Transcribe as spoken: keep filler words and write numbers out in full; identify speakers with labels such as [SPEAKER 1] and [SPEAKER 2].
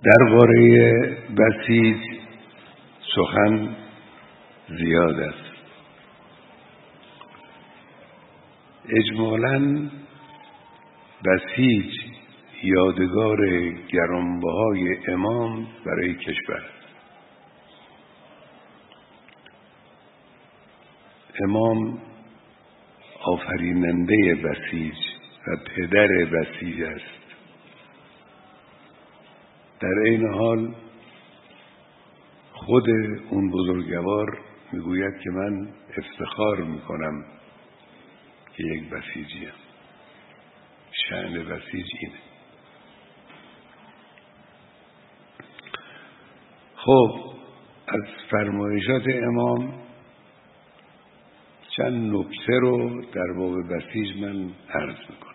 [SPEAKER 1] درباره بسیج سخن زیاد است. اجمالاً بسیج یادگار گرانبهای امام برای کشور است. امام آفریننده بسیج و پدر بسیج است. در این حال خود اون بزرگوار میگوید که من افتخار میکنم که یک بسیجیم. شأن بسیج اینه. خب از فرمایشات امام چند نکته رو در باب بسیج من عرض میکنم.